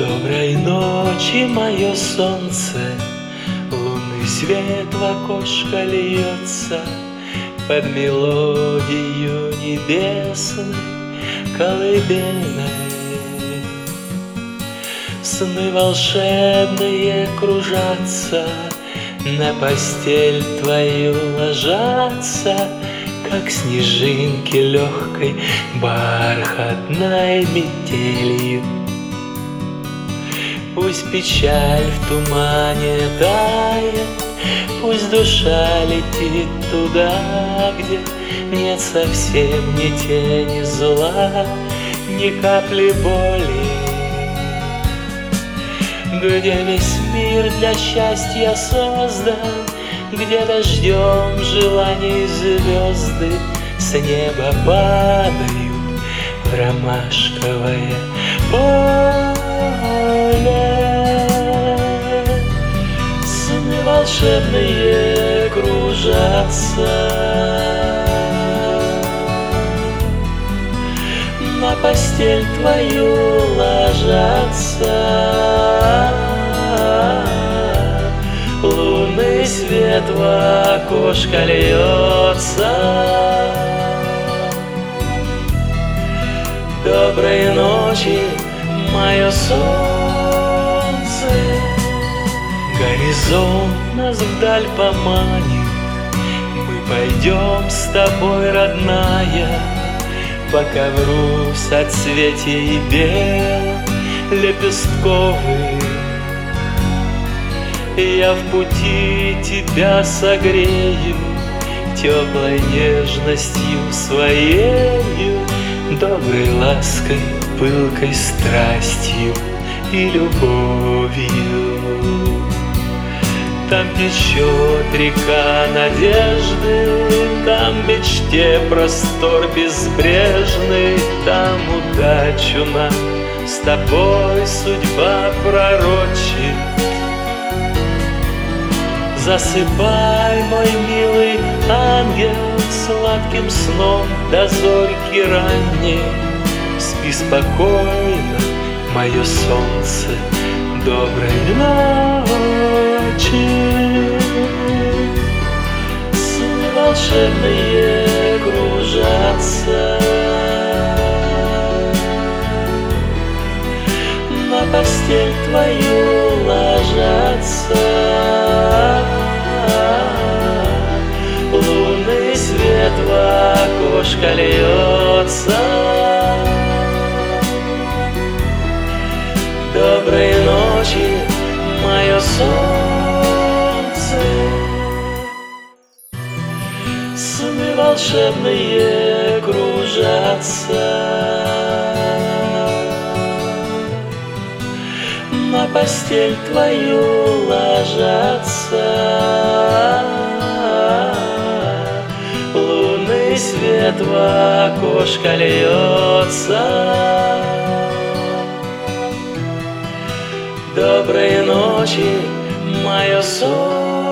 Доброй ночи, мое солнце, лунный свет в окошко льется под мелодию небесной колыбельной. Сны волшебные кружатся, на постель твою ложатся, как снежинки легкой бархатной метелью. Пусть печаль в тумане тает, пусть душа летит туда, где нет совсем ни тени зла, ни капли боли, где весь мир для счастья создан, где дождем желаний звезды с неба падают в ромашковое поле. Сны волшебные кружатся, на постель твою ложатся, лунный свет в окошко льется. Доброй ночи, мое солнце. Горизонт нас вдаль поманит, мы пойдем с тобой, родная, по ковру соцветий белых лепестковых. Я в пути тебя согрею теплой нежностью своею, доброй лаской, пылкой страстью и любовью. Там течет река надежды, там мечте простор безбрежный, там удачу нам с тобой судьба пророчит. Засыпай, мой милый ангел, сладким сном до зорьки ранней. Спи спокойно, мое солнце, доброй ночи. Сны волшебные кружатся, на постель твою ложатся, лунный свет в окошко льется. Доброй ночи, мое солнце. Сны волшебные кружатся, на постель твою ложатся, лунный свет в окошко льется. Доброй ночи, мое солнце.